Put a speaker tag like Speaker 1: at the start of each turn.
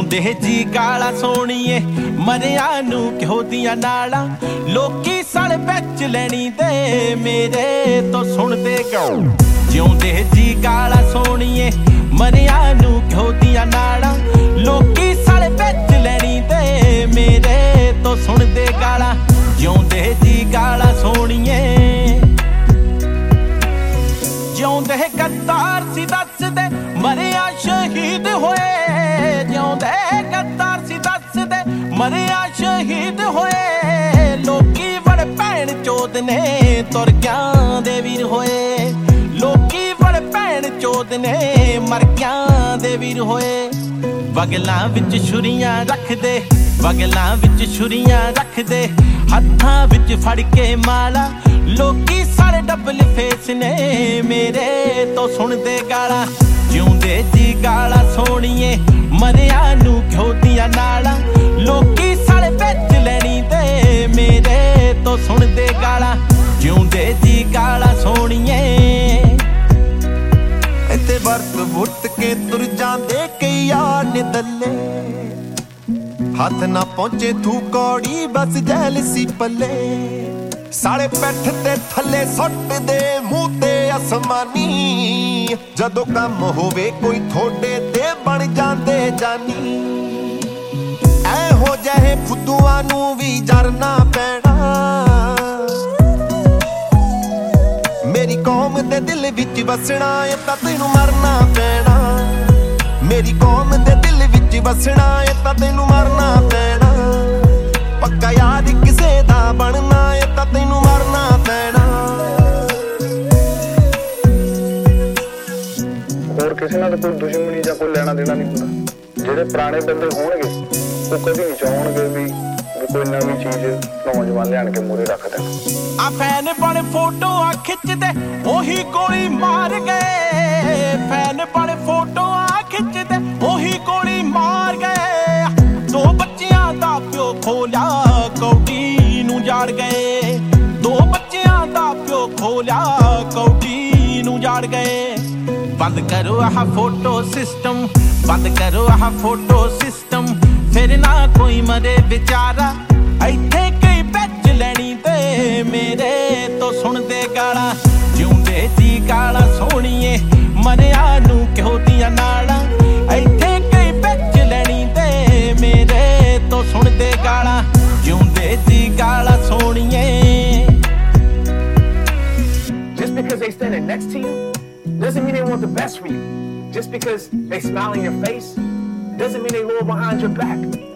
Speaker 1: ਜਿਉਂਦੇ ਜੀ ਗਾਲਾਂ ਸੋਣੀਏ ਮਰਿਆਂ ਨੂੰ ਕਿਹੋ ਦੀਆਂ ਨਾਲਾਂ ਲੋਕੀ ਸੜ ਵਿੱਚ ਲੈਣੀ ਤੇ ਮੇਰੇ ਤੋਂ ਸੁਣਦੇ ਗਾਉ ਜਿਉਂਦੇ ਜੀ ਗਾਲਾਂ ਸੋਣੀਏ ਮਰਿਆਂ ਨੂੰ ਕਿਹੋ ਦੀਆਂ ਨਾਲਾਂ ਲੋਕੀ ਸੜ ਵਿੱਚ ਲੈਣੀ ਤੇ ਮੇਰੇ ਤੋਂ ਸੁਣਦੇ ਗਾਲਾਂ ਜਿਉਂਦੇ ਜੀ ਗਾਲਾਂ ਸੋਣੀਏ ਜਿਉਂਦੇ ਗੱਦਾਰ ਸੀ ਦੱਸਦੇ ਮਰਿਆ ਸ਼ਹੀਦ ਹੋਏ ਜਿਉਂਦੇ ਗੱਦਾਰ ਸੀ ਦੱਸਦੇ ਮਰਿਆ ਸ਼ਹੀਦ ਹੋਏ ਲੋਕੀ ਬੜੇ ਭੈਣ ਚੋਦ ਨੇ ਤੁਰ ਗਿਆ ਦੇ ਵੀਰ ਹੋਏ ਲੋਕੀ ਬੜੇ ਭੈਣ ਚੋਦ ਨੇ ਮਰ ਗਿਆ ਦੇ ਵੀਰ ਹੋਏ ਵਗਲਾਂ ਵਿੱਚ ਛੁਰੀਆਂ ਰੱਖਦੇ ਵਗਲਾਂ ਵਿੱਚ ਛੁਰੀਆਂ ਰੱਖਦੇ ਹੱਥਾਂ ਵਿੱਚ ਫੜ ਕੇ ਮਾਲਾ ਲੋਕੀ ਸਾਰੇ ਡਬਲ ਫੇਸ ਨੇ ਮੇਰੇ ਤੋਂ ਸੁਣਦੇ ਗਾਲਾਂ ਜਿਉਂਦੇ ਜੀ ਗਾਲਾਂ ਸੋਣੀਏ ਮਰਿਆਂ ਨੂੰ ਕਿਹੋ ਦੀਆਂ ਨਾਲਾਂ ਲੋਕੀ ਸਾਰੇ ਵਿੱਚ ਲੈਣੀ ਤੇ ਮੇਰੇ ਤੋਂ ਸੁਣਦੇ ਗਾਲਾਂ ਜਿਉਂਦੇ ਜੀ ਗਾਲਾਂ ਸੋਣੀਏ ਇੱਥੇ ਵਰਤ ਵੁੱਟ ਕੇ ਤੁਰ ਜਾਂਦੇ ਕਈ ਯਾਰ ਨੇ ਦੱਲੇ ਹੱਥ ਨਾ ਪਹੁੰਚੇ ਤੂੰ ਕੌੜੀ ਬਸ ਜੈਲ ਸੀ ਪੱਲੇ ਸਾਲੇ ਪੈਠ ਤੇ ਥੱਲੇ ਸੁੱਟਦੇ ਮੂੰਹ ਤੇ ਅਸਮਾਨੀ ਜਦੋਂ ਕੰਮ ਹੋਵੇ ਕੋਈ ਥੋੜੇ ਤੇ ਬਣ ਜਾਂਦੇ ਜਾਨੀ ਐਹੋ ਜਿਹੇ ਫੁੱਦੂਆਂ ਨੂੰ ਵੀ ਜਰਨਾ ਪੈਣਾ ਮੇਰੀ ਕੌਮ ਦੇ ਦਿਲ ਵਿੱਚ ਵਸਣਾ ਏ ਤਾਂ ਤੈਨੂੰ ਮਰਨਾ ਪੈਣਾ ਮੇਰੀ ਕੌਮ ਦੇ ਦਿਲ ਵਿੱਚ ਵਸਣਾ ਏ ਤਾਂ ਤੈਨੂੰ ਮਰਨਾ ਪੈਣਾ ਪੱਕਾ ਯਾਦ ਕਿਸੇ ਦਾ ਬਣਨਾ ਏ ਤਾਂ ਤੈਨੂੰ ਮਰਨਾ ਪੈਣਾ
Speaker 2: ਹੋਰ ਕਿਸੇ ਨਾਲ ਕੋਈ ਦੁਸ਼ਮਣੀ ਜਾਂ ਕੋਈ ਲੈਣਾ ਦੇਣਾ ਨਹੀਂ ਹੁੰਦਾ ਜਿਹੜੇ ਪੁਰਾਣੇ ਬੰਦੇ ਹੋਣਗੇ ਉਹ ਕਦੀ ਨਹੀਂ ਚਾਹਣਗੇ ਵੀ ਕੋਈ ਨਵੀਂ ਚੀਜ਼ ਨੌਜਵਾਨ ਲਿਆਣ ਕੇ ਮੂਹਰੇ ਰੱਖ ਦੇਣ
Speaker 1: ਆ ਫੈਨ ਬਣੇ ਫੋਟੋਆਂ ਖਿੱਚਦੇ ਉਹੀ ਗੋਲੀ ਮਾਰ ਗਏ ਫੈਨ ਬਣੇ ਫੋਟੋਆਂ ਖਿੱਚਦੇ ਉਹੀ ਗੋਲੀ ਮਾਰ ਗਏ ਦੋ ਬੱਚਿਆਂ ਦਾ ਪਿਓ ਖੋਲਿਆ ਕੌਡੀ ਨੂੰ ਜਾੜ ਗਏ ਦੋ ਬੱਚਿਆਂ ਦਾ ਪਿਓ ਖੋਲਿਆ ਕੌਡੀ ਨੂੰ ਜਾੜ ਗਏ ਬੰਦ ਕਰੋ ਆਹ ਫੋਟੋ ਸਿਸਟਮ ਬੰਦ ਕਰੋ ਆਹ ਫੋਟੋ ਸਿਸਟਮ ਫਿਰ ਨਾ ਕੋਈ ਮਰੇ ਵਿਚਾਰਾ ਇੱਥੇ ਕਈ ਵਿੱਚ ਲੈਣੀ ਤੇ ਮੇਰੇ ਤੋਂ ਸੁਣਦੇ ਗਾਲਾਂ ਜਿਉਂਦੇ ਜੀ ਗਾਲਾਂ ਸੋਣੀਏ ਮਰਿਆਂ ਨੂੰ ਕਿਹੋ ਦੀਆਂ ਨਾਲਾਂ ਇੱਥੇ ਕਈ ਵਿੱਚ ਲੈਣੀ ਤੇ ਮੇਰੇ ਤੋਂ ਸੁਣਦੇ ਗਾਲਾਂ ਜਿਉਂਦੇ ਜੀ ਗਾਲਾਂ ਸੋਣੀਏ
Speaker 3: Just because they standing next to you doesn't mean they want the best for you. Just because they smile in your face doesn't mean they loyal behind your back.